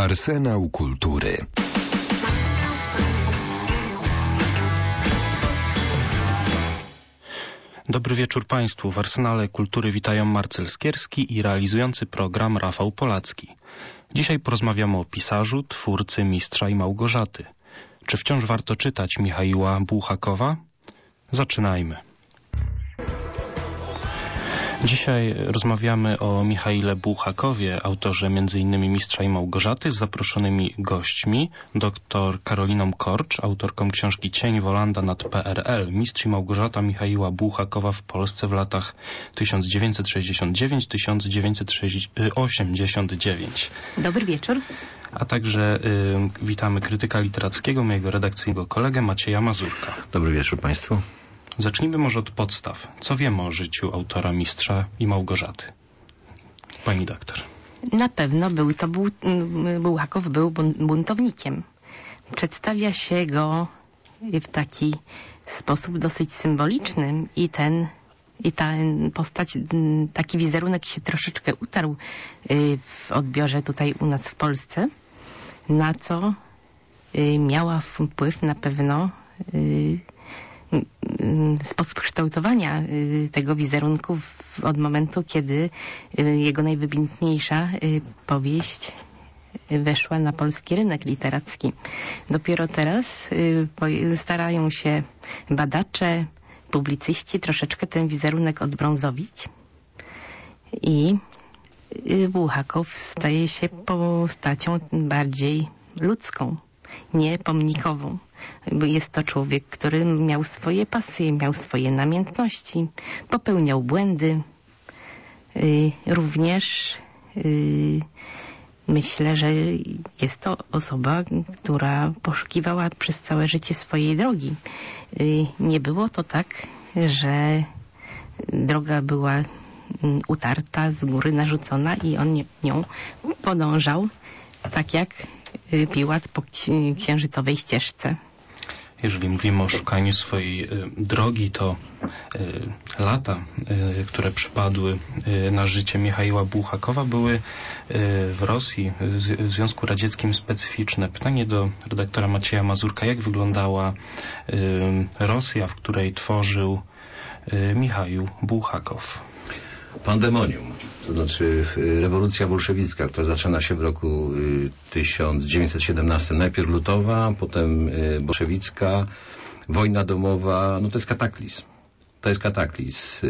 Arsenał kultury. Dobry wieczór Państwu. W Arsenale Kultury witają Marcel Skierski i realizujący program Rafał Polacki. Dzisiaj porozmawiamy o pisarzu, twórcy Mistrza i Małgorzaty. Czy wciąż warto czytać Michaiła Bułhakowa? Zaczynajmy. Dzisiaj rozmawiamy o Michaile Bułhakowie, autorze m.in. Mistrza i Małgorzaty, z zaproszonymi gośćmi, dr Karoliną Korcz, autorką książki Cień Wolanda nad PRL, Mistrz i Małgorzata Michaiła Bułhakowa w Polsce w latach 1969-1989. Dobry wieczór. A także witamy krytyka literackiego, mojego redakcyjnego kolegę Macieja Mazurka. Dobry wieczór Państwu. Zacznijmy może od podstaw. Co wiemy o życiu autora Mistrza i Małgorzaty? Pani doktor. Na pewno Bułhakow był buntownikiem. Przedstawia się go w taki sposób dosyć symboliczny i ta postać, taki wizerunek się troszeczkę utarł w odbiorze tutaj u nas w Polsce, na co miała wpływ na pewno sposób kształtowania tego wizerunku od momentu, kiedy jego najwybitniejsza powieść weszła na polski rynek literacki. Dopiero teraz starają się badacze, publicyści troszeczkę ten wizerunek odbrązowić i Bułhakow staje się postacią bardziej ludzką, nie pomnikową. Jest to człowiek, który miał swoje pasje, miał swoje namiętności, popełniał błędy. Również myślę, że jest to osoba, która poszukiwała przez całe życie swojej drogi. Nie było to tak, że droga była utarta, z góry narzucona i on nią podążał tak jak Piłat po księżycowej ścieżce. Jeżeli mówimy o szukaniu swojej drogi, to lata, które przypadły na życie Michaiła Bułhakowa, były w Rosji, w Związku Radzieckim specyficzne. Pytanie do redaktora Macieja Mazurka. Jak wyglądała Rosja, w której tworzył Michaił Bułhakow? Pandemonium, to znaczy rewolucja bolszewicka, która zaczyna się w roku 1917. Najpierw lutowa, potem bolszewicka, wojna domowa, no to jest kataklizm. To jest kataklizm.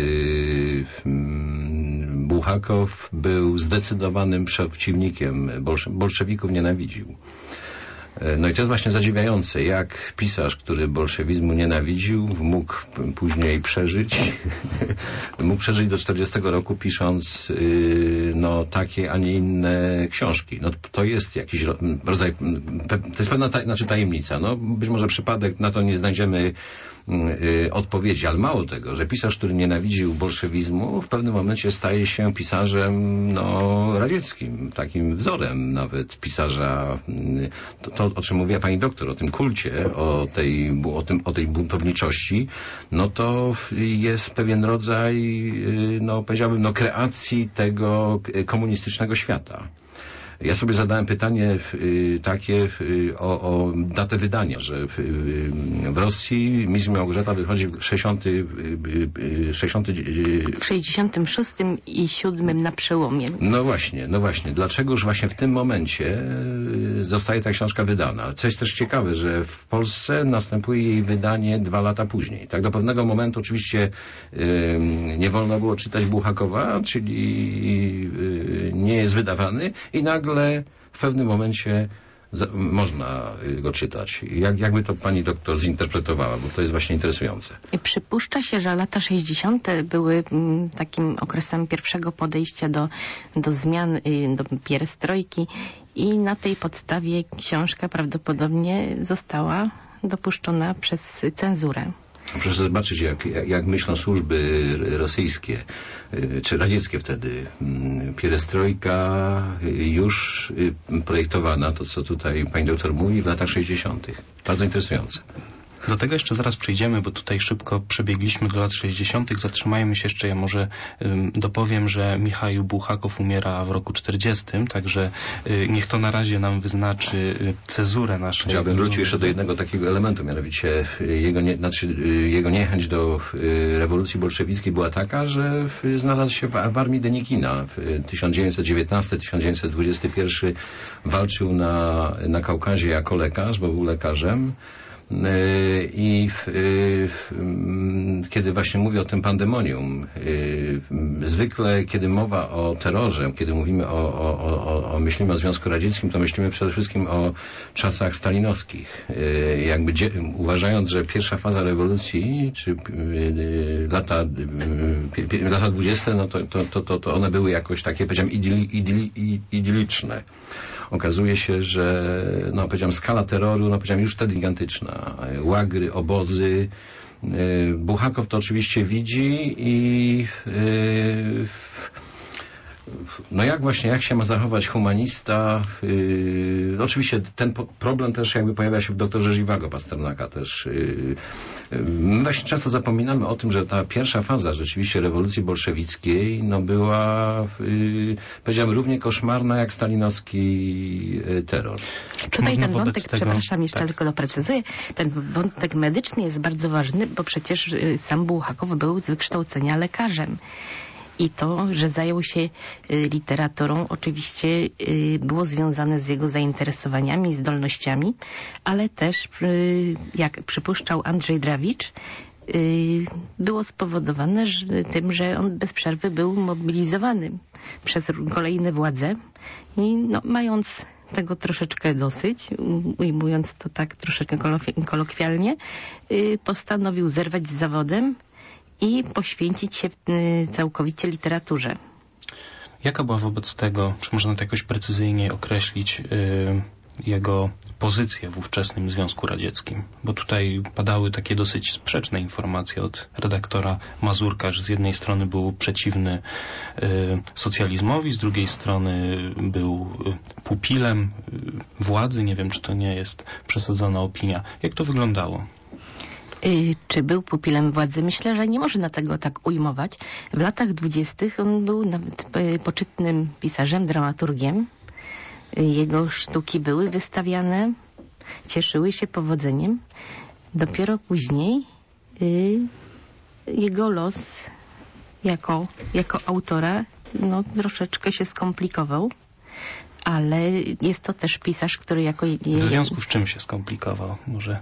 Bułhakow był zdecydowanym przeciwnikiem, bolszewików nienawidził. No i to jest właśnie zadziwiające, jak pisarz, który bolszewizmu nienawidził, mógł później przeżyć, mógł przeżyć do 40 roku, pisząc no takie, a nie inne książki. No to jest jakiś rodzaj, to jest pewna tajemnica. No być może przypadek, na to nie znajdziemy odpowiedzi, ale mało tego, że pisarz, który nienawidził bolszewizmu, w pewnym momencie staje się pisarzem radzieckim, takim wzorem nawet pisarza, to o czym mówiła pani doktor, o tym kulcie, o tej buntowniczości, no to jest pewien rodzaj, no powiedziałbym, kreacji tego komunistycznego świata. Ja sobie zadałem pytanie takie o datę wydania, że w Rosji Mistrz i Małgorzata wychodzi w 66 i 7 na przełomie. No właśnie. Dlaczegoż właśnie w tym momencie zostaje ta książka wydana? Co jest też ciekawe, że w Polsce następuje jej wydanie 2 lata później. Tak do pewnego momentu oczywiście nie wolno było czytać Bułhakowa, czyli nie jest wydawany i nagle w pewnym momencie można go czytać. Jakby to pani doktor zinterpretowała, bo to jest właśnie interesujące. Przypuszcza się, że lata 60. były takim okresem pierwszego podejścia do zmian, do pierestrojki i na tej podstawie książka prawdopodobnie została dopuszczona przez cenzurę. Proszę zobaczyć, jak myślą służby rosyjskie, czy radzieckie wtedy. Pierestrojka już projektowana, to co tutaj pani doktor mówi, w latach 60. Bardzo interesujące. Do tego jeszcze zaraz przejdziemy, bo tutaj szybko przebiegliśmy do lat 60. Zatrzymajmy się jeszcze, ja może dopowiem, że Michaił Bułhakow umiera w roku 40, także niech to na razie nam wyznaczy cezurę naszej. Chciałbym wrócić jeszcze do jednego takiego elementu, mianowicie jego niechęć do rewolucji bolszewickiej była taka, że znalazł się w armii Denikina. W 1919-1921 walczył na Kaukazie jako lekarz, bo był lekarzem. I kiedy właśnie mówię o tym pandemonium, zwykle kiedy mowa o terrorze, kiedy mówimy myślimy o Związku Radzieckim, to myślimy przede wszystkim o czasach stalinowskich. Uważając, że pierwsza faza rewolucji, czy lata 20, no to one były jakoś takie, powiedziałem, idyliczne. Okazuje się, że powiedziałem, skala terroru, powiedziałem, już wtedy gigantyczna. Łagry, obozy. Bułhakow to oczywiście widzi i jak się ma zachować humanista? Oczywiście ten problem też jakby pojawia się w doktorze Żywago Pasternaka też. My właśnie często zapominamy o tym, że ta pierwsza faza rzeczywiście rewolucji bolszewickiej była, powiedziałem, równie koszmarna jak stalinowski terror. Tutaj ten wątek, przepraszam, jeszcze tylko doprecyzuję, ten wątek medyczny jest bardzo ważny, bo przecież sam Bułhakow był z wykształcenia lekarzem. I to, że zajął się literaturą, oczywiście było związane z jego zainteresowaniami, zdolnościami, ale też, jak przypuszczał Andrzej Drawicz, było spowodowane tym, że on bez przerwy był mobilizowany przez kolejne władze i mając tego troszeczkę dosyć, ujmując to tak troszeczkę kolokwialnie, postanowił zerwać z zawodem i poświęcić się całkowicie literaturze. Jaka była wobec tego, czy można to jakoś precyzyjnie określić, jego pozycję w ówczesnym Związku Radzieckim? Bo tutaj padały takie dosyć sprzeczne informacje od redaktora Mazurka, że z jednej strony był przeciwny socjalizmowi, z drugiej strony był pupilem władzy. Nie wiem, czy to nie jest przesadzona opinia. Jak to wyglądało? Czy był pupilem władzy? Myślę, że nie można tego tak ujmować. W latach 20. on był nawet poczytnym pisarzem, dramaturgiem. Jego sztuki były wystawiane, cieszyły się powodzeniem. Dopiero później jego los jako autora troszeczkę się się ale jest to też pisarz, który jako... W związku z czym się skomplikował? Może...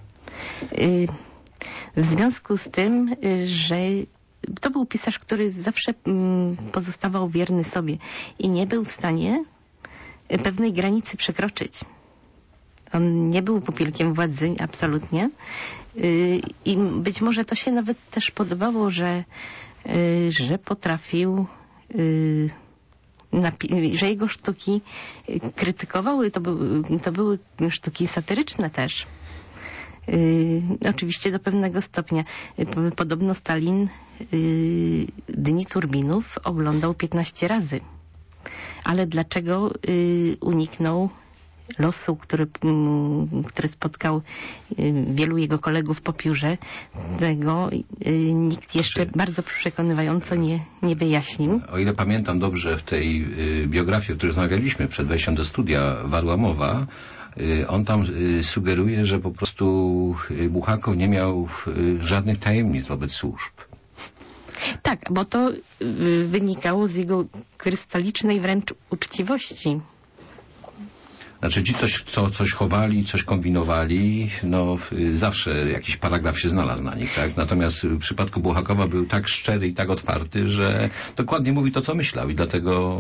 W związku z tym, że to był pisarz, który zawsze pozostawał wierny sobie i nie był w stanie pewnej granicy przekroczyć. On nie był pupilkiem władzy, absolutnie. I być może to się nawet też podobało, że potrafił, że jego sztuki krytykowały. To były sztuki satyryczne też. Oczywiście do pewnego stopnia. Podobno Stalin Dni Turbinów oglądał 15 razy. Ale dlaczego uniknął losu, który spotkał wielu jego kolegów po piórze? Tego nikt jeszcze bardzo przekonywająco nie wyjaśnił. O ile pamiętam dobrze, w tej biografii, o której rozmawialiśmy przed wejściem do studia, Warłamowa, on tam sugeruje, że po prostu Bułhakow nie miał żadnych tajemnic wobec służb. Tak, bo to wynikało z jego krystalicznej wręcz uczciwości. Znaczy ci coś chowali, coś kombinowali, zawsze jakiś paragraf się znalazł na nich, tak? Natomiast w przypadku Bułhakowa był tak szczery i tak otwarty, że dokładnie mówi to, co myślał i dlatego...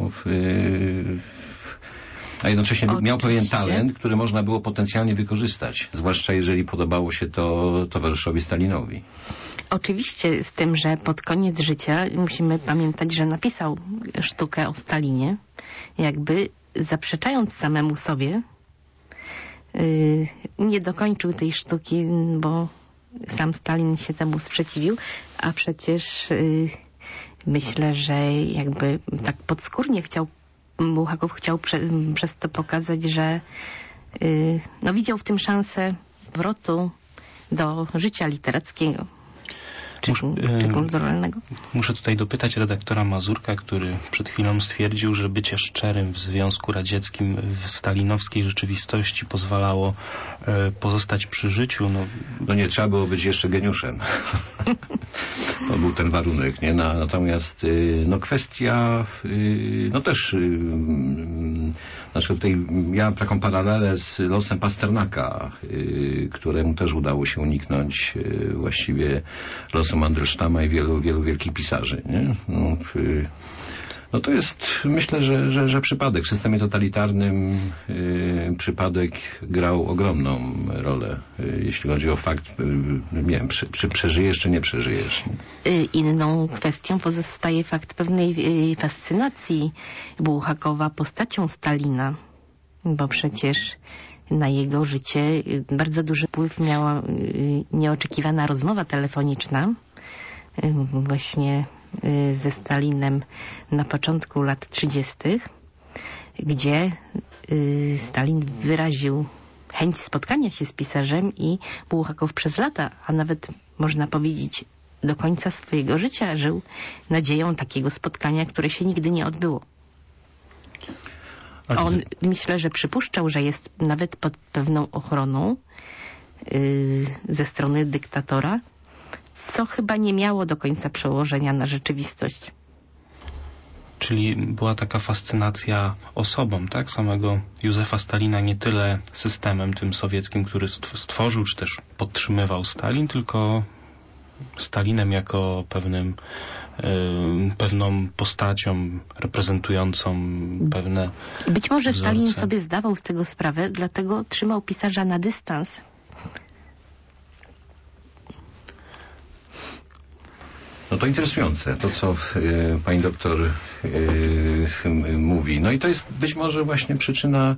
A jednocześnie miał pewien talent, który można było potencjalnie wykorzystać, zwłaszcza jeżeli podobało się to towarzyszowi Stalinowi. Oczywiście, z tym, że pod koniec życia musimy pamiętać, że napisał sztukę o Stalinie, jakby zaprzeczając samemu sobie. Nie dokończył tej sztuki, bo sam Stalin się temu sprzeciwił, a przecież myślę, że jakby tak podskórnie Bułhakow chciał przez to pokazać, że widział w tym szansę zwrotu do życia literackiego czy kulturalnego. Muszę tutaj dopytać redaktora Mazurka, który przed chwilą stwierdził, że bycie szczerym w Związku Radzieckim w stalinowskiej rzeczywistości pozwalało pozostać przy życiu. No nie trzeba było być jeszcze geniuszem. To był ten warunek, nie? Natomiast no kwestia no też znaczy tutaj miałem taką paralelę z losem Pasternaka, któremu też udało się uniknąć właściwie losu Mandelsztama i wielu wielkich pisarzy, nie? No to jest, myślę, że przypadek. W systemie totalitarnym przypadek grał ogromną rolę, jeśli chodzi o fakt, nie wiem, czy przeżyjesz, czy nie przeżyjesz. Inną kwestią pozostaje fakt pewnej fascynacji Bułhakowa postacią Stalina, bo przecież na jego życie bardzo duży wpływ miała nieoczekiwana rozmowa telefoniczna właśnie ze Stalinem na początku lat 30., gdzie Stalin wyraził chęć spotkania się z pisarzem i Bułhakow przez lata, a nawet można powiedzieć do końca swojego życia żył nadzieją takiego spotkania, które się nigdy nie odbyło. On myślę, że przypuszczał, że jest nawet pod pewną ochroną ze strony dyktatora, co chyba nie miało do końca przełożenia na rzeczywistość. Czyli była taka fascynacja osobą, tak? Samego Józefa Stalina, nie tyle systemem tym sowieckim, który stworzył, czy też podtrzymywał Stalin, tylko Stalinem jako pewną postacią reprezentującą pewne Być może wzorce. Stalin sobie zdawał z tego sprawę, dlatego trzymał pisarza na dystans. No to interesujące, to co pani doktor mówi. No i to jest być może właśnie przyczyna,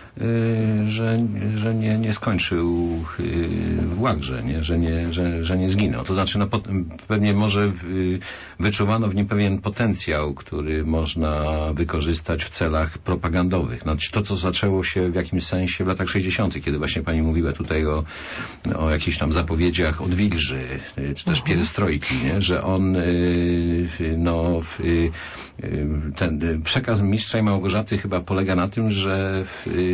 że nie skończył w łagrze, nie? Że nie zginął. To znaczy, no, pewnie może wyczuwano w nim pewien potencjał, który można wykorzystać w celach propagandowych. Znaczy, to, co zaczęło się w jakimś sensie w latach 60., kiedy właśnie pani mówiła tutaj o jakichś tam zapowiedziach od Wilży, czy też pierestrojki, nie? Że on ten przekaz Mistrza i Małgorzaty chyba polega na tym, że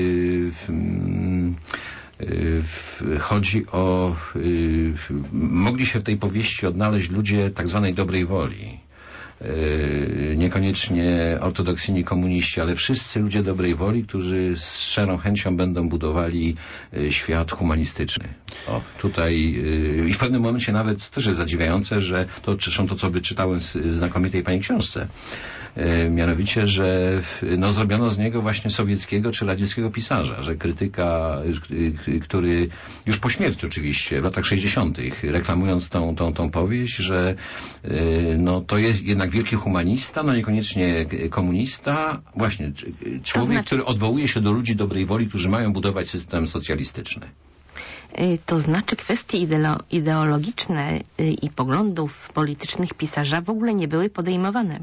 chodzi o mogli się w tej powieści odnaleźć ludzie tak zwanej dobrej woli. Niekoniecznie ortodoksyjni komuniści, ale wszyscy ludzie dobrej woli, którzy z szczerą chęcią będą budowali świat humanistyczny. O, tutaj i w pewnym momencie nawet też jest zadziwiające, że to zresztą to, co wyczytałem z znakomitej pani książce, mianowicie, że no, zrobiono z niego właśnie sowieckiego czy radzieckiego pisarza, że krytyka, który już po śmierci oczywiście, w latach 60., reklamując tą powieść, że no, to jest jednak wielki humanista, no niekoniecznie komunista, właśnie człowiek, który odwołuje się do ludzi dobrej woli, którzy mają budować system socjalistyczny. To znaczy kwestie ideologiczne i poglądów politycznych pisarza w ogóle nie były podejmowane.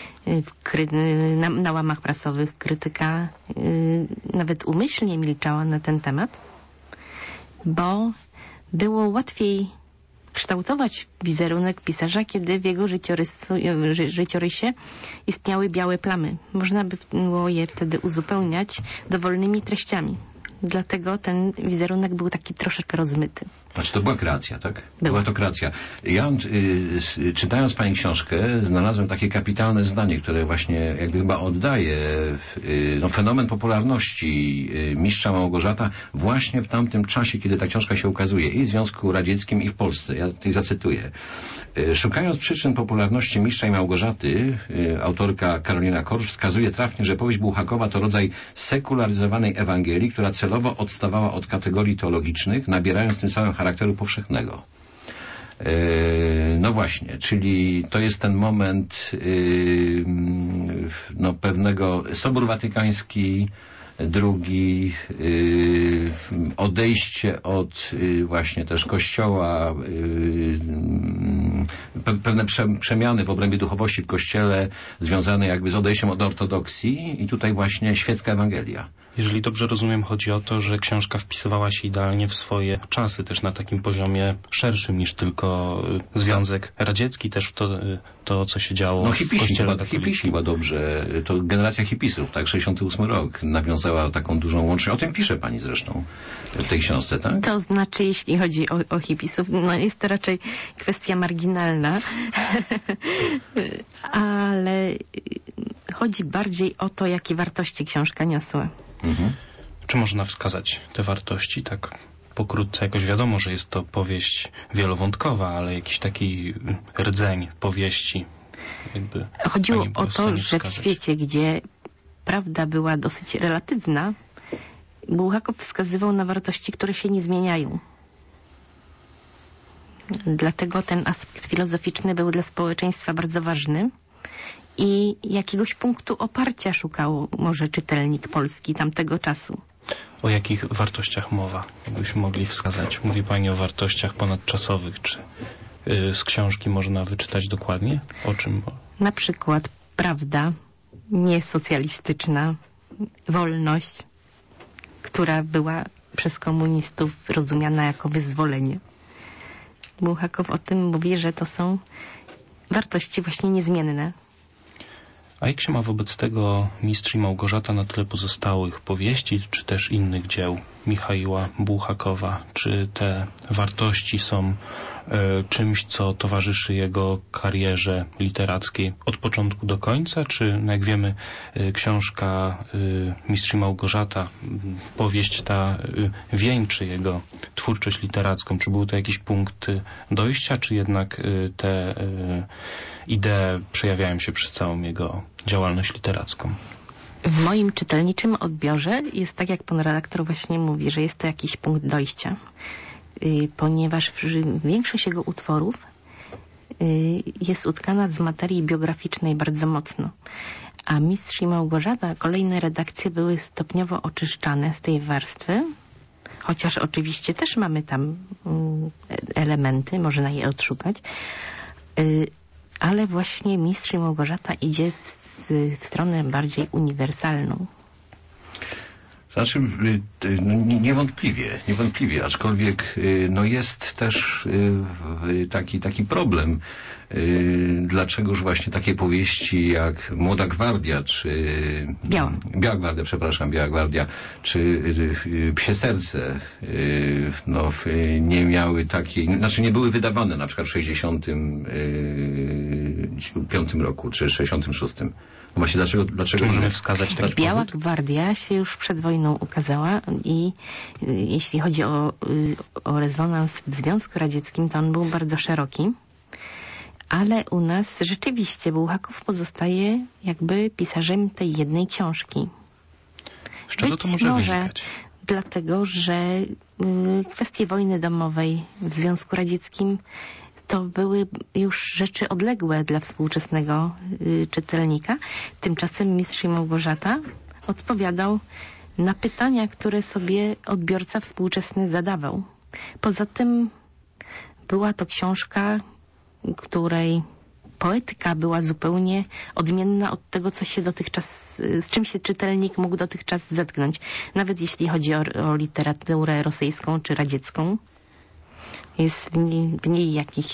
Na łamach prasowych krytyka nawet umyślnie milczała na ten temat, bo było łatwiej kształtować wizerunek pisarza, kiedy w jego życiorysie istniały białe plamy. Można by było je wtedy uzupełniać dowolnymi treściami. Dlatego ten wizerunek był taki troszeczkę rozmyty. Znaczy to była kreacja, tak? Była to kreacja. Ja czytając pani książkę znalazłem takie kapitalne zdanie, które właśnie jakby chyba oddaje no, fenomen popularności Mistrza Małgorzata właśnie w tamtym czasie, kiedy ta książka się ukazuje i w Związku Radzieckim i w Polsce. Ja tutaj zacytuję. Szukając przyczyn popularności Mistrza i Małgorzaty, autorka Karolina Korsz wskazuje trafnie, że powieść Bułhakowa to rodzaj sekularyzowanej Ewangelii, która celowo odstawała od kategorii teologicznych, nabierając tym samym charakteru powszechnego. No właśnie, czyli to jest ten moment no, pewnego Sobór Watykański II, odejście od właśnie też Kościoła, pewne przemiany w obrębie duchowości w Kościele związane jakby z odejściem od ortodoksji i tutaj właśnie świecka Ewangelia. Jeżeli dobrze rozumiem, chodzi o to, że książka wpisywała się idealnie w swoje czasy, też na takim poziomie szerszym niż tylko Związek Radziecki, też w to co się działo w Kościele katolickim. Hipisi chyba dobrze, to generacja hipisów, tak, 68 rok nawiązała taką dużą łączność. O tym pisze pani zresztą w tej książce, tak? To znaczy, jeśli chodzi o hipisów, no jest to raczej kwestia marginalna, ale chodzi bardziej o to, jakie wartości książka niosła. Mhm. Czy można wskazać te wartości? Tak pokrótce, jakoś wiadomo, że jest to powieść wielowątkowa, ale jakiś taki rdzeń powieści. Jakby chodziło o to, że w świecie, gdzie prawda była dosyć relatywna, Bułhakow wskazywał na wartości, które się nie zmieniają. Dlatego ten aspekt filozoficzny był dla społeczeństwa bardzo ważny i jakiegoś punktu oparcia szukał może czytelnik polski tamtego czasu. O jakich wartościach mowa? Jakbyśmy mogli wskazać. Mówi pani o wartościach ponadczasowych. Czy z książki można wyczytać dokładnie? O czym? Na przykład prawda niesocjalistyczna, wolność, która była przez komunistów rozumiana jako wyzwolenie. Bułhakow o tym mówi, że to są wartości właśnie niezmienne. A jak się ma wobec tego Mistrz i Małgorzata na tle pozostałych powieści, czy też innych dzieł Michaiła Bułhakowa? Czy te wartości są czymś, co towarzyszy jego karierze literackiej od początku do końca? Czy, no jak wiemy, książka Mistrz i Małgorzata, powieść ta wieńczy jego twórczość literacką? Czy był to jakiś punkt dojścia, czy jednak te idee przejawiają się przez całą jego działalność literacką? W moim czytelniczym odbiorze jest tak, jak pan redaktor właśnie mówi, że jest to jakiś punkt dojścia, ponieważ większość jego utworów jest utkana z materii biograficznej bardzo mocno. A Mistrz i Małgorzata, kolejne redakcje były stopniowo oczyszczane z tej warstwy, chociaż oczywiście też mamy tam elementy, można je odszukać, ale właśnie Mistrz i Małgorzata idzie w stronę bardziej uniwersalną. Znaczy, niewątpliwie, aczkolwiek no jest też taki problem. Dlaczegoż właśnie takie powieści jak Młoda Gwardia, czy Biała Gwardia, czy Psie Serce, no, nie miały takiej, znaczy nie były wydawane na przykład w 65 roku, czy 66. No właśnie, dlaczego możemy wskazać taki Biała powód? Gwardia się już przed wojną ukazała i jeśli chodzi o rezonans w Związku Radzieckim, to on był bardzo szeroki. Ale u nas rzeczywiście Bułhakow pozostaje jakby pisarzem tej jednej książki. Z czego to może wynikać? Dlatego, że kwestie wojny domowej w Związku Radzieckim to były już rzeczy odległe dla współczesnego czytelnika. Tymczasem Mistrz i Małgorzata odpowiadał na pytania, które sobie odbiorca współczesny zadawał. Poza tym była to książka, której poetyka była zupełnie odmienna od tego, co się dotychczas, z czym się czytelnik mógł dotychczas zetknąć. Nawet jeśli chodzi o literaturę rosyjską czy radziecką. Jest w niej jakiś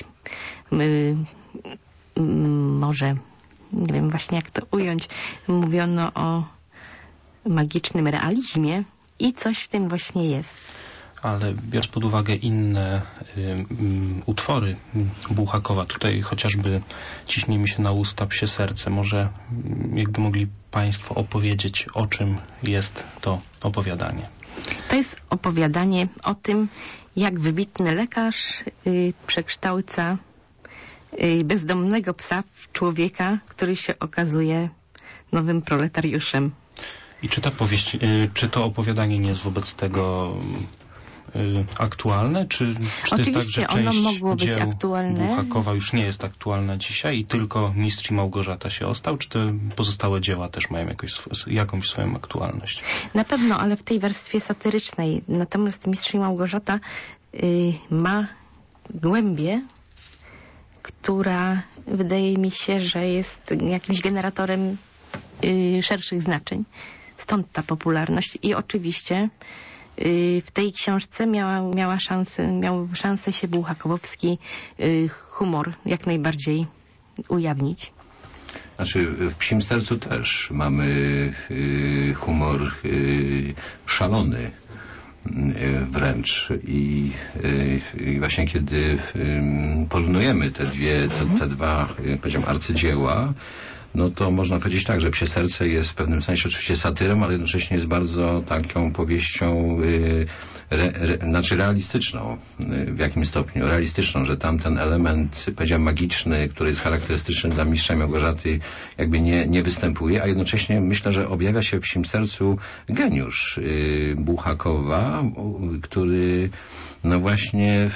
może, nie wiem właśnie jak to ująć, mówiono o magicznym realizmie i coś w tym właśnie jest. Ale biorąc pod uwagę inne utwory Bułhakowa, tutaj chociażby ciśnie mi się na usta Psie Serce, może jakby mogli państwo opowiedzieć, o czym jest to opowiadanie? To jest opowiadanie o tym, jak wybitny lekarz przekształca bezdomnego psa w człowieka, który się okazuje nowym proletariuszem. I czy ta powieść, czy to opowiadanie nie jest wobec tego aktualne? Czy to jest tak, że część dzieł Bułhakowa już nie jest aktualna dzisiaj i tylko Mistrz i Małgorzata się ostał? Czy te pozostałe dzieła też mają jakąś swoją aktualność? Na pewno, ale w tej warstwie satyrycznej. Natomiast Mistrz i Małgorzata ma głębię, która wydaje mi się, że jest jakimś generatorem szerszych znaczeń. Stąd ta popularność. I oczywiście w tej książce miał szansę się bułhakowski humor jak najbardziej ujawnić. Znaczy w Psim Sercu też mamy humor szalony wręcz i właśnie kiedy porównujemy te dwa, powiedziałem, arcydzieła, no to można powiedzieć tak, że Psie Serce jest w pewnym sensie oczywiście satyrą, ale jednocześnie jest bardzo taką powieścią znaczy realistyczną w jakimś stopniu. Realistyczną, że tam ten element, powiedziałem, magiczny, który jest charakterystyczny dla Mistrza Małgorzaty, jakby nie występuje, a jednocześnie myślę, że objawia się w Psim Sercu geniusz Bułhakowa, który no właśnie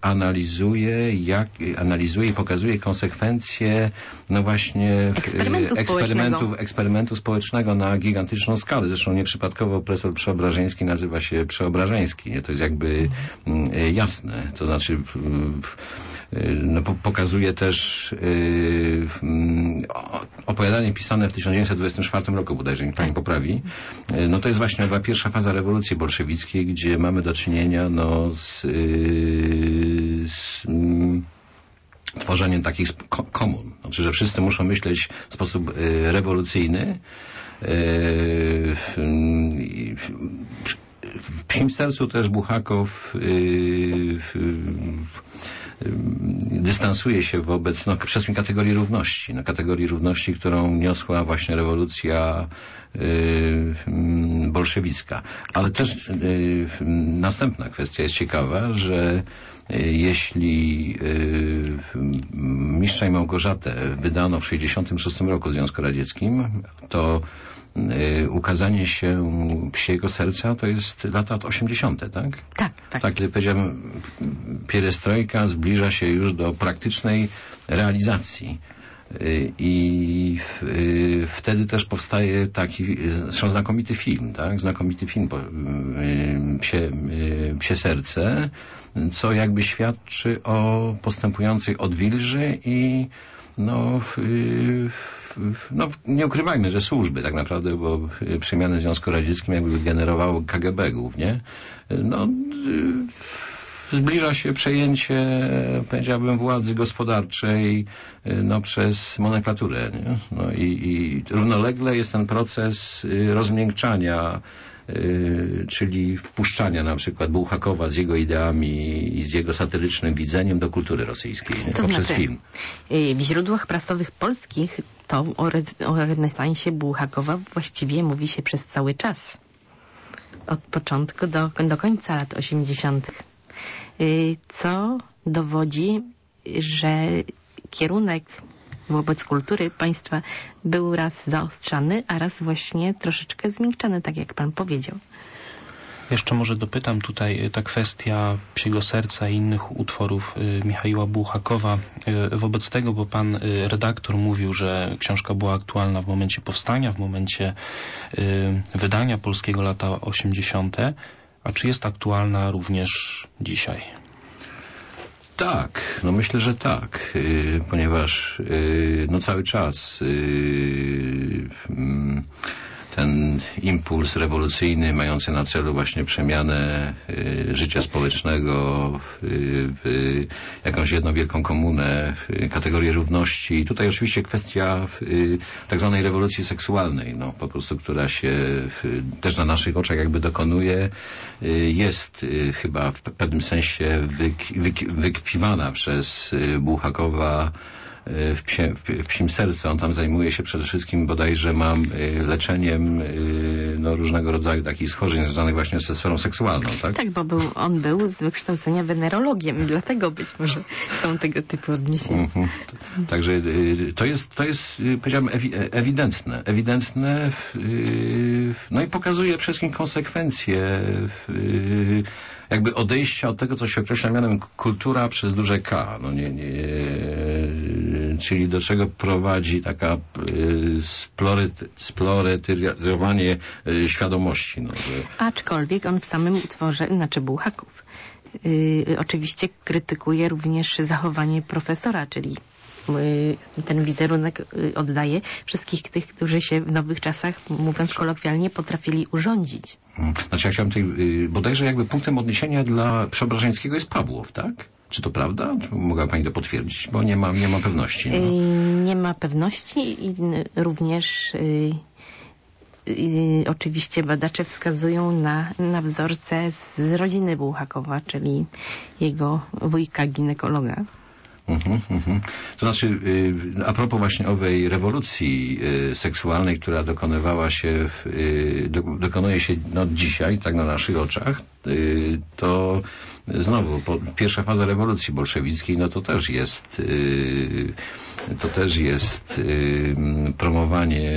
analizuje i pokazuje konsekwencje no właśnie eksperymentu społecznego na gigantyczną skalę. Zresztą nieprzypadkowo profesor Przeobrażeński nazywa się Przeobrażeński. Nie? To jest jakby jasne. To znaczy no, pokazuje też opowiadanie pisane w 1924 roku bodajże, niech pani poprawi. No to jest właśnie pierwsza faza rewolucji bolszewickiej, gdzie mamy do czynienia no, z tworzeniem takich komun. Znaczy, że wszyscy muszą myśleć w sposób rewolucyjny. W Psim Sercu też Bułhakow dystansuje się wobec przestrzeni kategorii równości. Kategorii równości, którą niosła właśnie rewolucja bolszewicka. Ale też następna kwestia jest ciekawa, że jeśli Mistrza i Małgorzatę wydano w 1966 roku w Związku Radzieckim, to ukazanie się Psiego Serca to jest lata 80., tak? Tak. Tak, kiedy powiedziałem, pierestrojka zbliża się już do praktycznej realizacji. I wtedy też powstaje taki znakomity film, tak? Znakomity film Psie Serce, co jakby świadczy o postępującej odwilży i nie ukrywajmy, że służby tak naprawdę, bo przemiany w Związku Radzieckim jakby generowało KGB głównie. Zbliża się przejęcie, powiedziałbym, władzy gospodarczej przez nomenklaturę. Nie? I równolegle jest ten proces rozmiękczania, czyli wpuszczania na przykład Bułhakowa z jego ideami i z jego satyrycznym widzeniem do kultury rosyjskiej poprzez film. W źródłach prasowych polskich to o renesansie Bułhakowa właściwie mówi się przez cały czas. Od początku do końca lat 80. Co dowodzi, że kierunek wobec kultury państwa był raz zaostrzany, a raz właśnie troszeczkę zmiękczany, tak jak pan powiedział. Jeszcze może dopytam tutaj, ta kwestia Psiego Serca i innych utworów Michaiła Bułhakowa. Wobec tego, bo pan redaktor mówił, że książka była aktualna w momencie powstania, w momencie wydania polskiego lata 80., a czy jest aktualna również dzisiaj? Tak, myślę, że tak, ponieważ cały czas ten impuls rewolucyjny mający na celu właśnie przemianę życia społecznego w jakąś jedną wielką komunę, kategorię równości. I tutaj oczywiście kwestia tak zwanej rewolucji seksualnej, po prostu, która się też na naszych oczach jakby dokonuje, jest chyba w pewnym sensie wykpiwana przez Bułhakowa w Psim Sercu. On tam zajmuje się przede wszystkim bodajże leczeniem różnego rodzaju takich schorzeń związanych właśnie ze sferą seksualną, tak? Tak, bo on był z wykształcenia wenerologiem, dlatego być może są tego typu odniesienia. Także to jest, powiedziałem, ewidentne, i pokazuje przede wszystkim konsekwencje jakby odejścia od tego, co się określa mianem kultura przez duże K. Czyli do czego prowadzi taka sploretyzowanie świadomości. Aczkolwiek on w samym utworze, Bułhaków, Oczywiście krytykuje również zachowanie profesora, czyli ten wizerunek oddaje wszystkich tych, którzy się w nowych czasach, mówiąc kolokwialnie, potrafili urządzić. Znaczy ja chciałem tutaj, bodajże jakby punktem odniesienia dla Przeobrażeńskiego jest Pawłow, tak? Czy to prawda? Mogła pani to potwierdzić? Bo nie ma pewności. No. Nie ma pewności i również oczywiście badacze wskazują na wzorce z rodziny Bułhakowa, czyli jego wujka ginekologa. To znaczy, a propos właśnie owej rewolucji seksualnej, która dokonuje się dzisiaj, tak na naszych oczach, to znowu pierwsza faza rewolucji bolszewickiej, no to też jest promowanie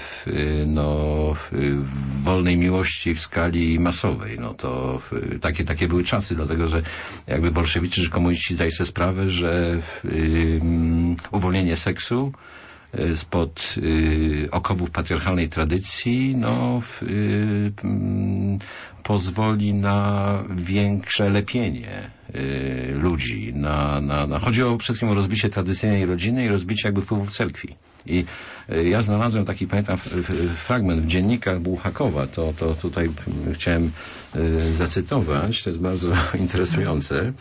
wolnej miłości w skali masowej. No to takie były czasy, dlatego że jakby bolszewicy czy komuniści zdają sobie sprawę, że uwolnienie seksu spod okowów patriarchalnej tradycji pozwoli na większe lepienie ludzi. Chodzi przede wszystkim o rozbicie tradycyjnej rodziny i rozbicie jakby wpływów cerkwi. I ja znalazłem taki, pamiętam, fragment w dziennikach Bułhakowa, to tutaj chciałem zacytować, to jest bardzo interesujące.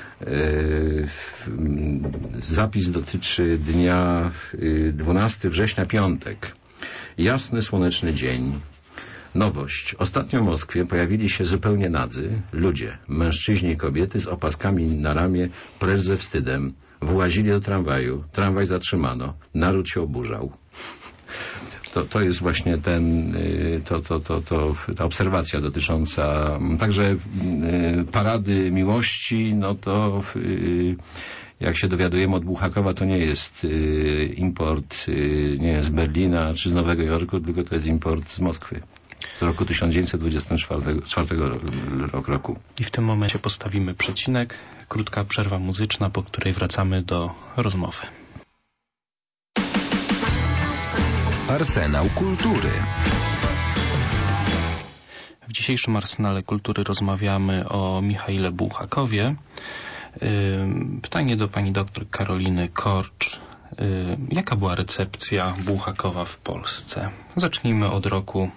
Zapis dotyczy dnia 12 września, piątek. Jasny, słoneczny dzień. Nowość. Ostatnio w Moskwie pojawili się zupełnie nadzy ludzie, mężczyźni i kobiety z opaskami na ramię, precz ze wstydem. Włazili do tramwaju. Tramwaj zatrzymano. Naród się oburzał. To jest właśnie ta obserwacja dotycząca także parady miłości, jak się dowiadujemy od Bułhakowa, to nie jest import z Berlina czy z Nowego Jorku, tylko to jest import z Moskwy. Z roku 1924 roku. I w tym momencie postawimy przecinek, krótka przerwa muzyczna, po której wracamy do rozmowy. Arsenał Kultury. W dzisiejszym Arsenale Kultury rozmawiamy o Michaile Bułhakowie. Pytanie do pani doktor Karoliny Korcz. Jaka była recepcja Bułhakowa w Polsce? Zacznijmy od roku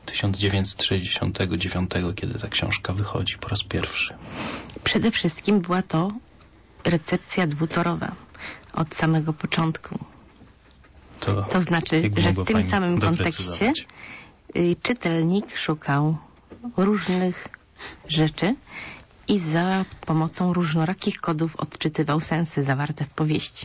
1969, kiedy ta książka wychodzi po raz pierwszy. Przede wszystkim była to recepcja dwutorowa od samego początku. To znaczy, że w tym samym kontekście czytelnik szukał różnych rzeczy i za pomocą różnorakich kodów odczytywał sensy zawarte w powieści.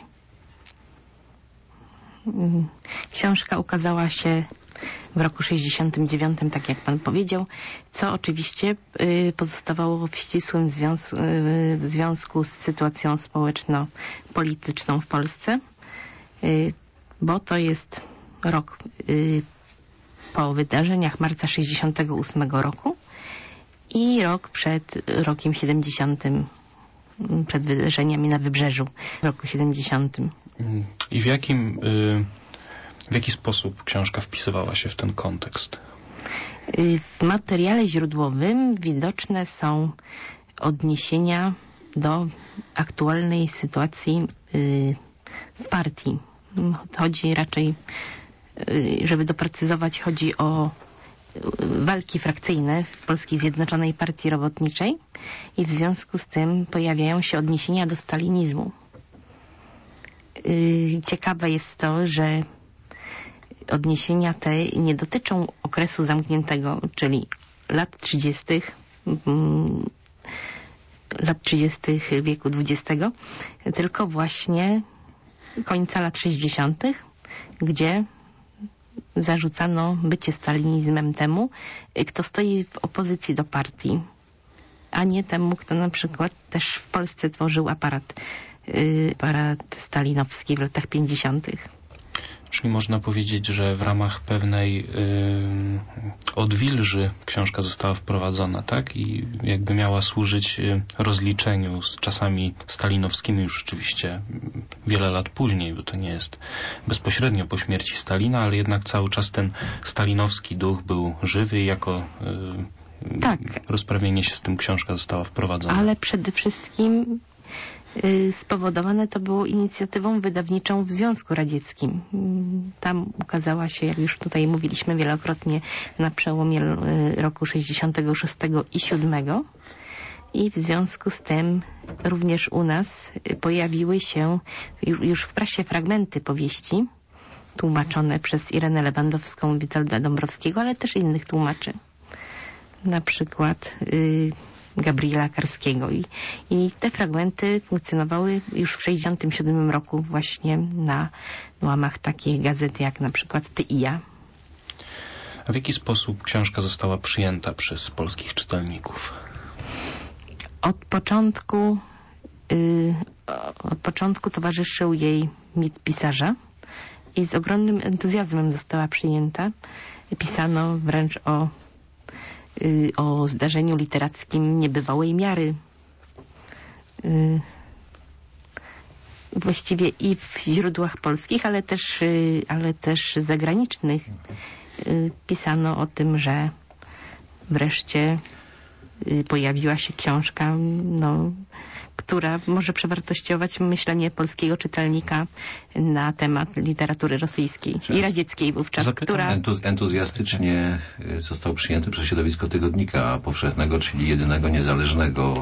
Książka ukazała się w roku 69, tak jak pan powiedział, co oczywiście pozostawało w ścisłym związku z sytuacją społeczno-polityczną w Polsce, bo to jest rok po wydarzeniach marca 68 roku i rok przed rokiem 70, przed wydarzeniami na Wybrzeżu w roku 70. I w jaki sposób książka wpisywała się w ten kontekst? W materiale źródłowym widoczne są odniesienia do aktualnej sytuacji w partii. Chodzi raczej, żeby doprecyzować, chodzi o walki frakcyjne w Polskiej Zjednoczonej Partii Robotniczej i w związku z tym pojawiają się odniesienia do stalinizmu. Ciekawe jest to, że odniesienia te nie dotyczą okresu zamkniętego, czyli lat 30. wieku XX, tylko właśnie końca lat 60., gdzie zarzucano bycie stalinizmem temu, kto stoi w opozycji do partii, a nie temu, kto na przykład też w Polsce tworzył aparat stalinowski w latach 50. Czyli można powiedzieć, że w ramach pewnej odwilży książka została wprowadzona, tak? I jakby miała służyć rozliczeniu z czasami stalinowskimi już rzeczywiście wiele lat później, bo to nie jest bezpośrednio po śmierci Stalina, ale jednak cały czas ten stalinowski duch był żywy i jako Tak. rozprawienie się z tym książka została wprowadzona. Ale przede wszystkim spowodowane to było inicjatywą wydawniczą w Związku Radzieckim. Tam ukazała się, jak już tutaj mówiliśmy wielokrotnie, na przełomie roku 66 i 7. I w związku z tym również u nas pojawiły się już w prasie fragmenty powieści tłumaczone przez Irenę Lewandowską, Witolda Dąbrowskiego, ale też innych tłumaczy. Na przykład Gabriela Karskiego. I te fragmenty funkcjonowały już w 67 roku właśnie na łamach takiej gazety jak na przykład Ty i ja. A w jaki sposób książka została przyjęta przez polskich czytelników? Od początku towarzyszył jej mit pisarza i z ogromnym entuzjazmem została przyjęta. Pisano wręcz o zdarzeniu literackim niebywałej miary. Właściwie i w źródłach polskich, ale też zagranicznych pisano o tym, że wreszcie pojawiła się książka, która może przewartościować myślenie polskiego czytelnika na temat literatury rosyjskiej i radzieckiej wówczas, Entuzjastycznie został przyjęty przez środowisko Tygodnika Powszechnego, czyli jedynego niezależnego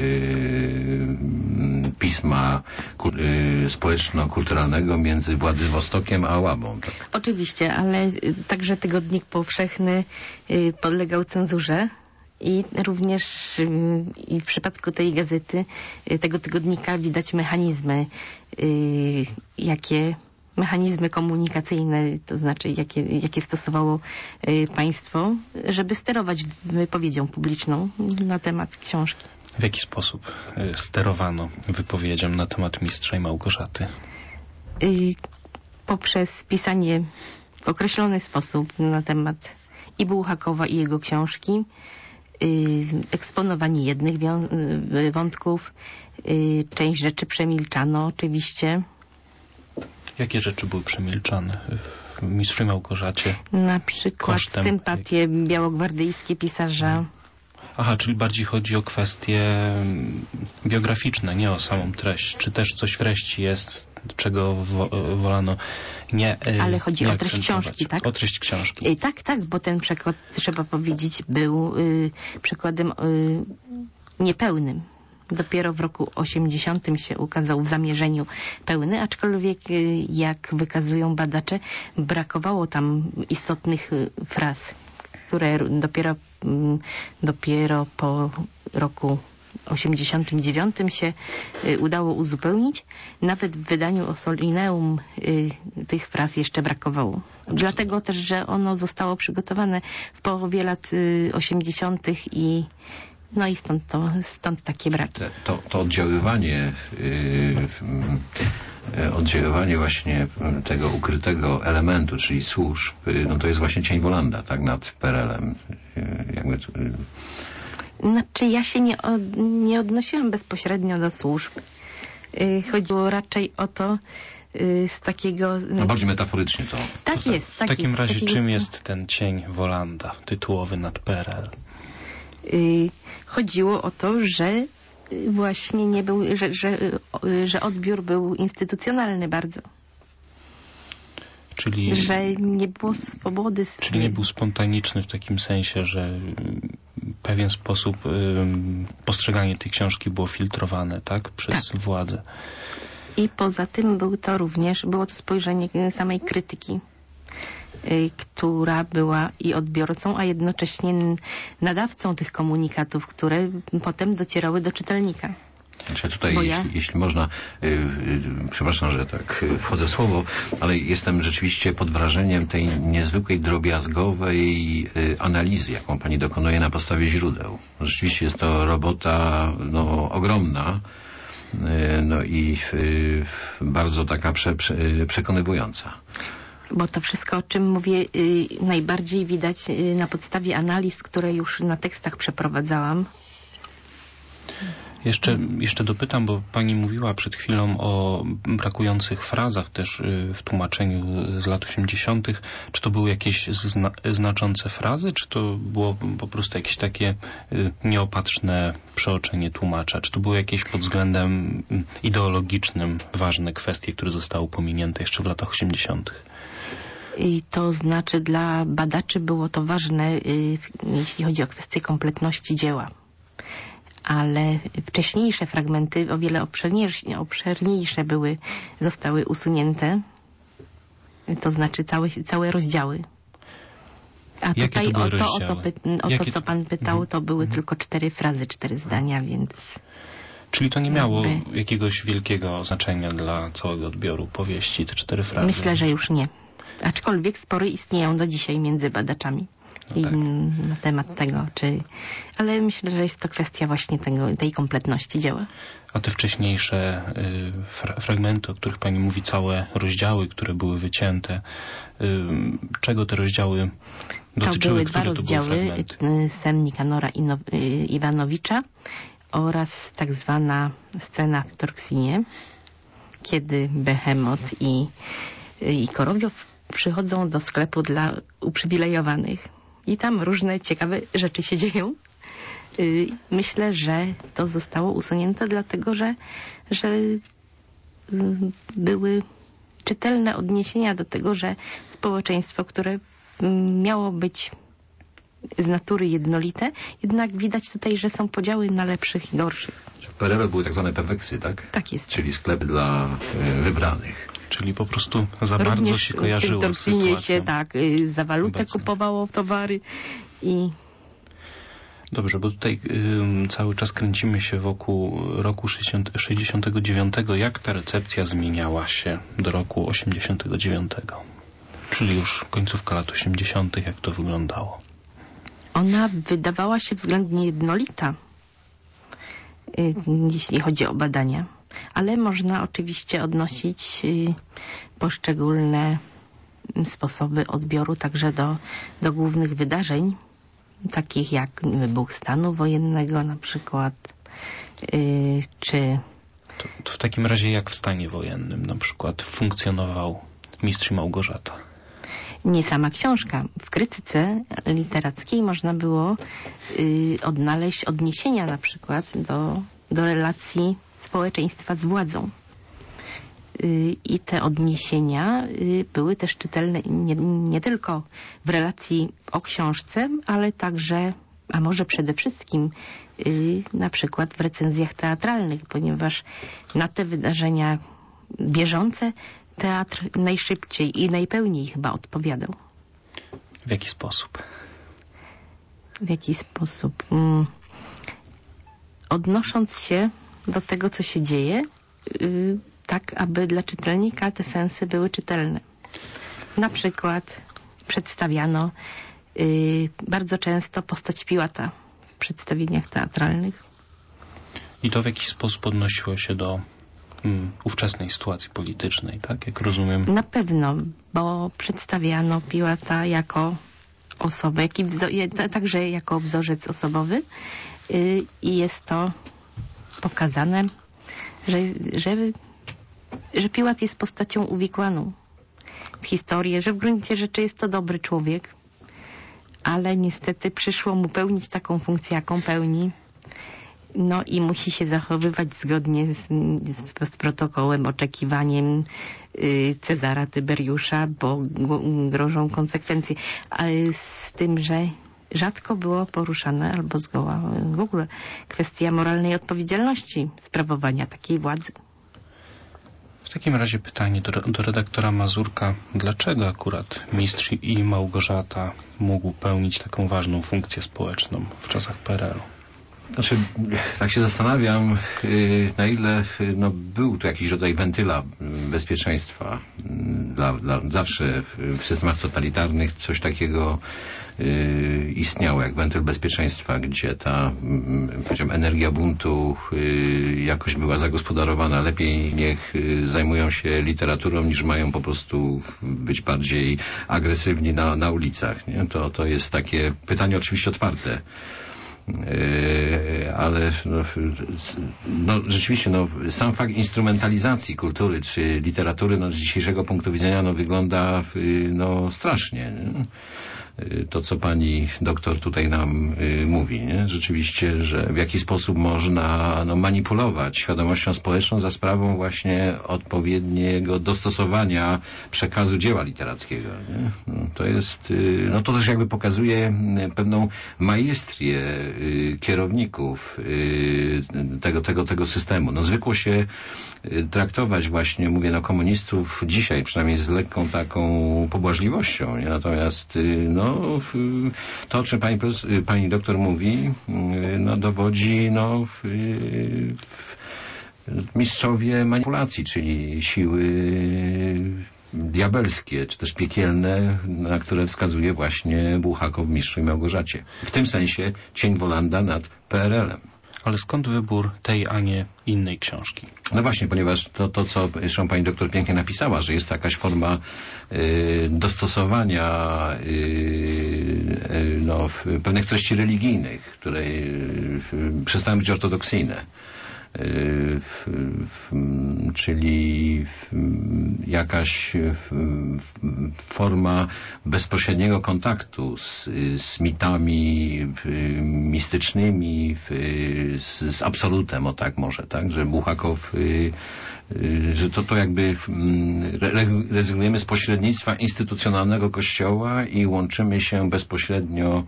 pisma społeczno-kulturalnego między Władywostokiem a Łabą. Tak? Oczywiście, ale także Tygodnik Powszechny podlegał cenzurze. I również i w przypadku tej gazety, tego tygodnika widać mechanizmy komunikacyjne, to znaczy jakie stosowało państwo, żeby sterować wypowiedzią publiczną na temat książki. W jaki sposób sterowano wypowiedzią na temat Mistrza i Małgorzaty? Poprzez pisanie w określony sposób na temat i Bułhakowa, i jego książki, eksponowanie jednych wątków, część rzeczy przemilczano oczywiście. Jakie rzeczy były przemilczane w Mistrzu i Małgorzacie? Na przykład sympatie białogwardyjskie pisarza. Aha, czyli bardziej chodzi o kwestie biograficzne, nie o samą treść. Czy też coś wreszcie jest, czego wolano nie ale chodzi o treść książki, tak? O treść książki. Tak, bo ten przekład, trzeba powiedzieć, był przekładem niepełnym. Dopiero w roku 80 się ukazał w zamierzeniu pełny, aczkolwiek jak wykazują badacze, brakowało tam istotnych fraz, które dopiero po roku 89 się udało uzupełnić. Nawet w wydaniu Ossolineum tych fraz jeszcze brakowało. Dlatego też, że ono zostało przygotowane w połowie lat 80. i stąd takie braki. To oddziaływanie właśnie tego ukrytego elementu, czyli służb, to jest właśnie cień Wolanda, tak, nad PRL-em. Znaczy ja się nie odnosiłam bezpośrednio do służb. Chodziło raczej o to z takiego... bardziej metaforycznie to. Tak jest. W takim razie czym jest ten cień Wolanda tytułowy nad PRL? Chodziło o to, że właśnie nie był, że odbiór był instytucjonalny bardzo. Że nie było swobody. Czyli nie był spontaniczny w takim sensie, że w pewien sposób postrzeganie tej książki było filtrowane, tak? Przez władzę. I poza tym było to spojrzenie samej krytyki, która była i odbiorcą, a jednocześnie nadawcą tych komunikatów, które potem docierały do czytelnika. Znaczy tutaj, jeśli można, przepraszam, że tak wchodzę w słowo, ale jestem rzeczywiście pod wrażeniem tej niezwykłej drobiazgowej analizy, jaką pani dokonuje na podstawie źródeł. Rzeczywiście jest to robota ogromna, i bardzo taka przekonywująca. Bo to wszystko, o czym mówię, najbardziej widać na podstawie analiz, które już na tekstach przeprowadzałam. Jeszcze dopytam, bo pani mówiła przed chwilą o brakujących frazach też w tłumaczeniu z lat 80. Czy to były jakieś znaczące frazy, czy to było po prostu jakieś takie nieopatrzne przeoczenie tłumacza? Czy to były jakieś pod względem ideologicznym ważne kwestie, które zostały pominięte jeszcze w latach 80.? I to znaczy dla badaczy było to ważne, jeśli chodzi o kwestię kompletności dzieła. Ale wcześniejsze fragmenty, o wiele obszerniejsze zostały usunięte, to znaczy całe rozdziały. A tutaj o to, co pan pytał, to były tylko 4 frazy, 4 zdania, więc... Czyli to nie miało jakiegoś wielkiego znaczenia dla całego odbioru powieści, te 4 frazy? Myślę, że już nie. Aczkolwiek spory istnieją do dzisiaj między badaczami. I na temat tego, ale myślę, że jest to kwestia właśnie tej kompletności dzieła. A te wcześniejsze fragmenty, o których pani mówi, całe rozdziały, które były wycięte, czego te rozdziały dotyczyły? To były 2 rozdziały, Sen Nikanora Iwanowicza oraz tak zwana scena w Torksinie, kiedy Behemot i Korowiow przychodzą do sklepu dla uprzywilejowanych. I tam różne ciekawe rzeczy się dzieją. Myślę, że to zostało usunięte dlatego, że były czytelne odniesienia do tego, że społeczeństwo, które miało być z natury jednolite, jednak widać tutaj, że są podziały na lepszych i gorszych. W PRL były tak zwane peweksy, tak? Tak jest. Czyli sklep dla wybranych. Czyli po prostu za bardzo się kojarzyło w Torksinie się za walutę obecnie kupowało towary i... Dobrze, bo tutaj cały czas kręcimy się wokół roku 69. Jak ta recepcja zmieniała się do roku 89? Czyli już końcówka lat 80. Jak to wyglądało? Ona wydawała się względnie jednolita, jeśli chodzi o badania. Ale można oczywiście odnosić poszczególne sposoby odbioru także do głównych wydarzeń, takich jak wybuch stanu wojennego na przykład, czy... To w takim razie jak w stanie wojennym na przykład funkcjonował Mistrz i Małgorzata? Nie sama książka. W krytyce literackiej można było odnaleźć odniesienia na przykład do relacji społeczeństwa z władzą. I te odniesienia były też czytelne nie tylko w relacji o książce, ale także, a może przede wszystkim na przykład w recenzjach teatralnych, ponieważ na te wydarzenia bieżące teatr najszybciej i najpełniej chyba odpowiadał. W jaki sposób? W jaki sposób? Odnosząc się do tego, co się dzieje, tak, aby dla czytelnika te sensy były czytelne. Na przykład przedstawiano bardzo często postać Piłata w przedstawieniach teatralnych. I to w jakiś sposób odnosiło się do ówczesnej sytuacji politycznej, tak? Jak rozumiem. Na pewno, bo przedstawiano Piłata jako osobę, także jako wzorzec osobowy i jest to pokazane, że Piłat jest postacią uwikłaną w historię, że w gruncie rzeczy jest to dobry człowiek, ale niestety przyszło mu pełnić taką funkcję, jaką pełni. No i musi się zachowywać zgodnie z protokołem, oczekiwaniem Cezara Tyberiusza, bo grożą konsekwencje. Ale z tym, że rzadko było poruszane albo zgoła w ogóle kwestia moralnej odpowiedzialności sprawowania takiej władzy. W takim razie pytanie do redaktora Mazurka. Dlaczego akurat Mistrz i Małgorzata mógł pełnić taką ważną funkcję społeczną w czasach PRL-u? Znaczy, tak się zastanawiam, na ile był tu jakiś rodzaj wentyla bezpieczeństwa. Zawsze w systemach totalitarnych coś takiego istniało, jak wentyl bezpieczeństwa, gdzie ta, powiedziałbym, energia buntu jakoś była zagospodarowana. Lepiej niech zajmują się literaturą, niż mają po prostu być bardziej agresywni na ulicach. Nie? To jest takie pytanie oczywiście otwarte. Ale rzeczywiście sam fakt instrumentalizacji kultury czy literatury z dzisiejszego punktu widzenia wygląda strasznie. Nie? To, co pani doktor tutaj nam mówi, nie? Rzeczywiście, że w jaki sposób można manipulować świadomością społeczną za sprawą właśnie odpowiedniego dostosowania przekazu dzieła literackiego. Nie? To jest, to też jakby pokazuje pewną maestrię kierowników tego systemu. Zwykło się traktować właśnie, mówię, komunistów dzisiaj przynajmniej z lekką taką pobłażliwością, nie? Natomiast to, o czym pani doktor mówi, dowodzi mistrzowie manipulacji, czyli siły diabelskie, czy też piekielne, na które wskazuje właśnie Bułhakow w Mistrzu i Małgorzacie. W tym sensie cień Wolanda nad PRL-em. Ale skąd wybór tej, a nie innej książki? No właśnie, ponieważ to co zresztą pani doktor pięknie napisała, że jest to jakaś forma dostosowania pewnych treści religijnych, które przestają być ortodoksyjne. Czyli jakaś forma bezpośredniego kontaktu z mitami mistycznymi, z absolutem, że Bułhakow, że to jakby rezygnujemy z pośrednictwa instytucjonalnego Kościoła i łączymy się bezpośrednio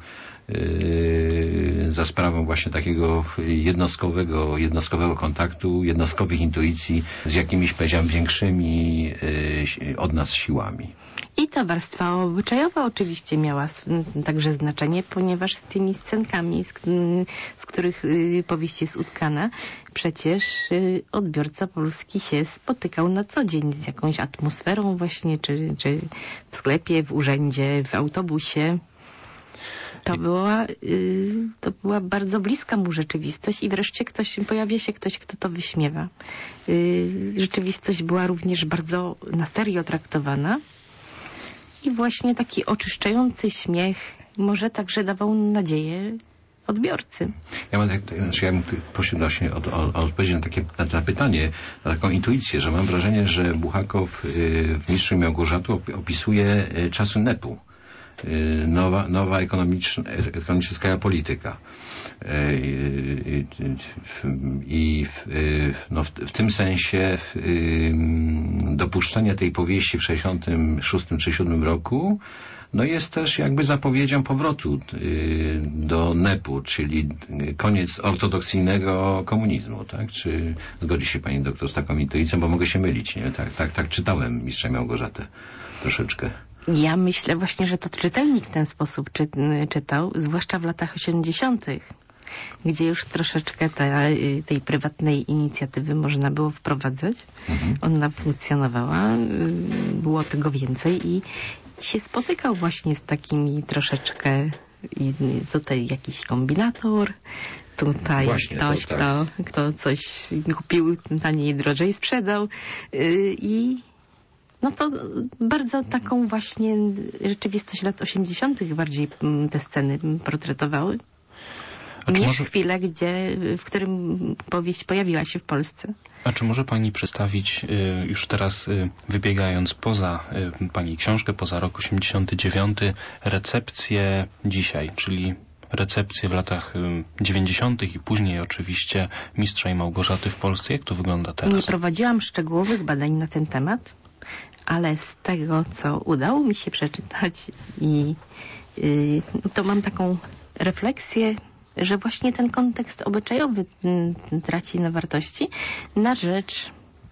za sprawą właśnie takiego jednostkowego kontaktu, jednostkowych intuicji z jakimiś, powiedziałem, większymi od nas siłami. I ta warstwa obyczajowa oczywiście miała także znaczenie, ponieważ z tymi scenkami, z których powieść jest utkana, przecież odbiorca polski się spotykał na co dzień z jakąś atmosferą właśnie, czy w sklepie, w urzędzie, w autobusie. To była bardzo bliska mu rzeczywistość i wreszcie pojawia się ktoś, kto to wyśmiewa. Rzeczywistość była również bardzo na serio traktowana i właśnie taki oczyszczający śmiech może także dawał nadzieję odbiorcy. Ja bym prosił właśnie o odpowiedź na pytanie, na taką intuicję, że mam wrażenie, że Bułhakow w Mistrzu i Małgorzatu opisuje czasy NEP-u. Nowa ekonomiczna polityka. I w tym sensie dopuszczenie tej powieści w 66 czy 7 roku jest też jakby zapowiedzią powrotu do NEP-u, czyli koniec ortodoksyjnego komunizmu, tak? Czy zgodzi się pani doktor z taką intuicją, bo mogę się mylić, nie? Tak czytałem Mistrza i Małgorzatę troszeczkę. Ja myślę właśnie, że to czytelnik w ten sposób czytał, zwłaszcza w latach 80., gdzie już troszeczkę tej prywatnej inicjatywy można było wprowadzać. Ona funkcjonowała, było tego więcej i się spotykał właśnie z takimi troszeczkę, tutaj jakiś kombinator, tutaj właśnie ktoś, kto coś kupił taniej, drożej sprzedał i to bardzo taką właśnie rzeczywistość lat 80. bardziej te sceny portretowały. Niż chwilę, w którym powieść pojawiła się w Polsce. A czy może pani przedstawić, już teraz wybiegając poza pani książkę, poza rok 89, recepcję dzisiaj, czyli recepcję w latach 90. i później oczywiście Mistrza i Małgorzaty w Polsce? Jak to wygląda teraz? Nie prowadziłam szczegółowych badań na ten temat, ale z tego, co udało mi się przeczytać to mam taką refleksję, że właśnie ten kontekst obyczajowy traci na wartości na rzecz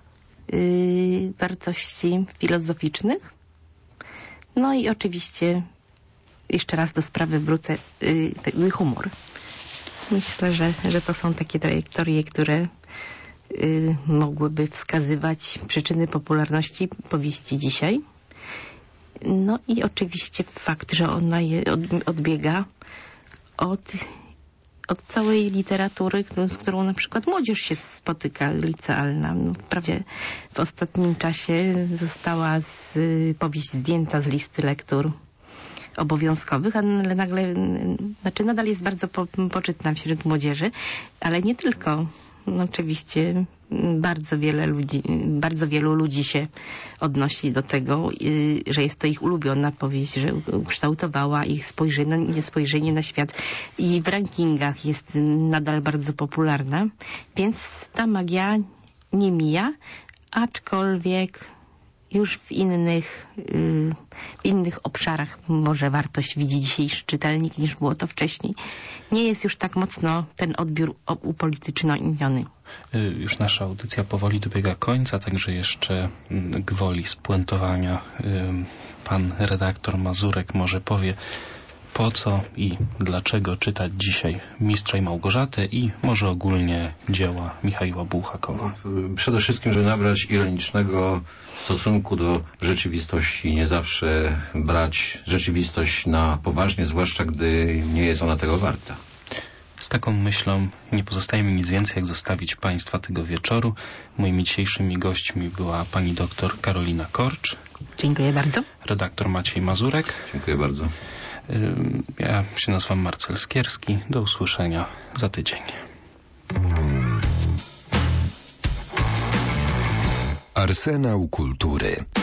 wartości filozoficznych. No i oczywiście jeszcze raz do sprawy wrócę, humor. Myślę, że to są takie trajektorie, które mogłyby wskazywać przyczyny popularności powieści dzisiaj. No i oczywiście fakt, że ona odbiega od całej literatury, z którą na przykład młodzież się spotyka, licealna. Wprawdzie w ostatnim czasie została powieść zdjęta z listy lektur obowiązkowych, ale nagle, znaczy nadal jest bardzo poczytna wśród młodzieży, ale nie tylko. No, oczywiście bardzo wielu ludzi się odnosi do tego, że jest to ich ulubiona powieść, że ukształtowała ich spojrzenie na świat i w rankingach jest nadal bardzo popularna, więc ta magia nie mija, aczkolwiek już w innych obszarach może wartość widzi dzisiejszy czytelnik niż było to wcześniej. Nie jest już tak mocno ten odbiór upolityczniony. Już nasza audycja powoli dobiega końca, także jeszcze gwoli spuentowania pan redaktor Mazurek może powie, po co i dlaczego czytać dzisiaj Mistrza i Małgorzatę i może ogólnie dzieła Michaiła Bułhakowa. Przede wszystkim, żeby nabrać ironicznego stosunku do rzeczywistości, nie zawsze brać rzeczywistość na poważnie, zwłaszcza gdy nie jest ona tego warta. Z taką myślą nie pozostaje mi nic więcej, jak zostawić Państwa tego wieczoru. Moimi dzisiejszymi gośćmi była pani doktor Karolina Korcz. Dziękuję bardzo. Redaktor Maciej Mazurek. Dziękuję bardzo. Ja się nazywam Marcel Skierski. Do usłyszenia za tydzień. Arsenał kultury.